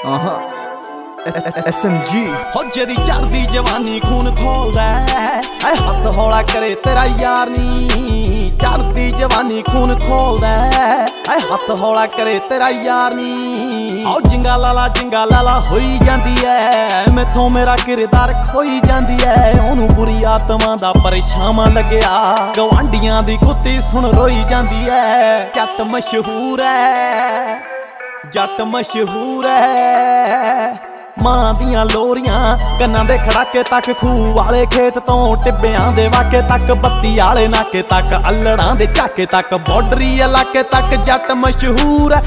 SMG ਹੋ ਜਿਹੜੀ ਚੜਦੀ ਜਵਾਨੀ ਖੂਨ ਖੋਲਦਾ ਐ ਹੱਥ ਹੌਲਾ ਕਰੇ ਤੇਰਾ ਯਾਰ ਨੀ ਚੜਦੀ ਜਵਾਨੀ ਖੂਨ ਖੋਲਦਾ ਐ ਹੱਥ ਹੌਲਾ ਕਰੇ ਤੇਰਾ ਯਾਰ ਨੀ ਆਓ ਜਿੰਗਾ ਲਾਲਾ ਹੋਈ ਜਾਂਦੀ ਐ ਮੈਥੋਂ ਮੇਰਾ ਕਿਰਦਾਰ ਖੋਈ ਜਾਂਦੀ ਐ ਉਹਨੂੰ ਬੁਰੀ ਆਤਮਾ ਦਾ ਪਰੇਸ਼ਾਨ ਲੱਗਿਆ ਗਵਾਂਢੀਆਂ ਦੀ ਕੁੱਤੀ ਸੁਣ ਰੋਈ ਜਾਂਦੀ ਐ ਜੱਟ ਮਸ਼ਹੂਰ ਐ ਮਾਂ ਦੀਆਂ ਲੋਰੀਆਂ ਕੰਨਾਂ ਦੇ ਖੜਾਕੇ ਤੱਕ ਖੂਹ ਵਾਲੇ ਖੇਤ ਤੋਂ ਟਿੱਬਿਆਂ ਦੇ ਵਾਕੇ ਤੱਕ ਬੱਤੀ ਵਾਲੇ ਨਾਕੇ ਤੱਕ ਅਲੜਾਂ ਦੇ ਝਾਕੇ ਤੱਕ ਬਾਰਡਰੀ ਇਲਾਕੇ ਤੱਕ ਜੱਟ ਮਸ਼ਹੂਰ ਐ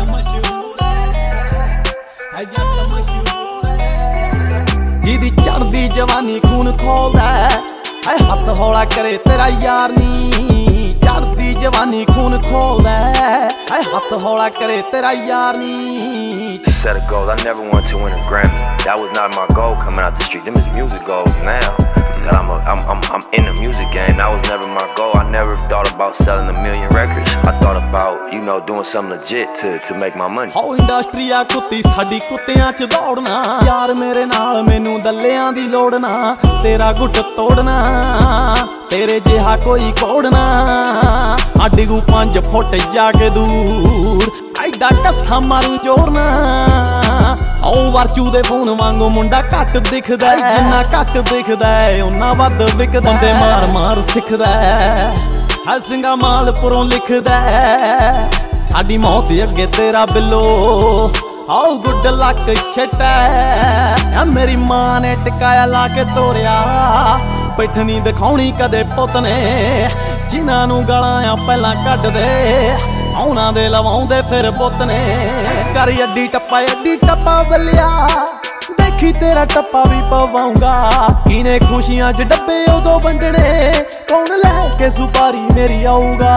ਜਿਹਦੀ ਚੜਦੀ ਜਵਾਨੀ ਖੂਨ ਖੋਲਦਾ ਐ ਹੱਥ ਹੌਲਾ ਕਰੇ ਤੇਰਾ ਯਾਰ ਨੀ ਚੜਦੀ ਜਵਾਨੀ ਖੂਨ ਖੋਲਦਾ ਐ ਹੱਥ ਹੌਲਾ ਕਰੇ ਤੇਰਾ ਯਾਰ ਨੀ Set of goals. I never wanted to win a Grammy. That was not my goal coming out the street. Them is music goals now. That I'm in the music game. That was never my goal. I never thought about selling 1 million records. I thought about, you know, doing something legit to make my money. ਹੋ industry ਆ ਕੁੱਤੀ ਸਾਡੀ ਕੁੱਤਿਆਂ 'ਚ ਦੌੜਨਾ ਯਾਰ ਮੇਰੇ ਨਾਲ ਮੈਨੂੰ ਦੱਲਿਆਂ ਦੀ ਲੋੜ ਨਾ ਤੇਰਾ ਗੁੱਟ ਤੋੜਨਾ ਤੇਰੇ ਜਿਹਾ ਕੋਈ ਕੋੜਨਾ ਡਿਗੂ 5 ਫੁੱਟ ਜਾ ਕੇ ਦੂਰ ਐਡਾ ਕੱਥਾ ਮਾਰੂ ਜੋਰਨਾ ਆਓ ਵਰਚੂ ਦੇ ਫੋਨ ਵਾਂਗੂ ਮੁੰਡਾ ਘੱਟ ਦਿਖਦਾ ਜਿੰਨਾ ਘੱਟ ਦਿਖਦਾ ਉਹਨਾਂ ਵੱਧ ਵਿਕਦਾ ਬੰਦੇ ਮਾਰ ਸਿੱਖਦਾ ਹੈ ਸਿੰਘਾ ਮਾਲਪੁਰੋਂ ਲਿਖਦਾ ਸਾਡੀ ਮੌਤ ਅੱਗੇ ਤੇਰਾ ਬਿੱਲੋ ਆਓ ਗੁੱਡ ਲੱਕ ਛਟਾ ਮੇਰੀ ਮਾਂ ਨੇ ਟਿਕਾਇਆ ਲਾ ਕੇ ਤੋਰਿਆ ਬੈਠਣੀ ਦਿਖਾਉਣੀ ਕਦੇ ਪੁੱਤ ਨੇ ਜਿਨ੍ਹਾਂ ਨੂੰ ਗਾਲਾਂ ਆ ਪਹਿਲਾਂ ਕੱਢਦੇ ਉਹਨਾਂ ਦੇ ਲਵਾਉਂਦੇ ਫਿਰ ਪੁੱਤ ਨੇ ਕਰ ਅੱਡੀ ਟੱਪਾ ਬੱਲਿਆ ਦੇਖੀ ਤੇਰਾ ਟੱਪਾ ਵੀ ਪਵਾਉਂਗਾ ਕਿਨੇ ਖੁਸ਼ੀਆਂ 'ਚ ਡੱਬੇ ਉਦੋਂ ਵੰਡਣੇ ਕੌਣ ਲੈ ਕੇ ਸੁਪਾਰੀ ਮੇਰੀ ਆਊਗਾ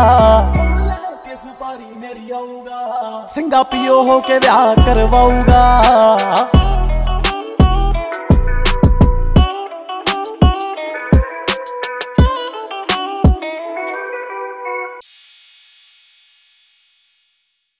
ਸਿੰਘਾ ਪੀਓ ਹੋ ਕੇ ਵਿਆਹ ਕਰਵਾਊਗਾ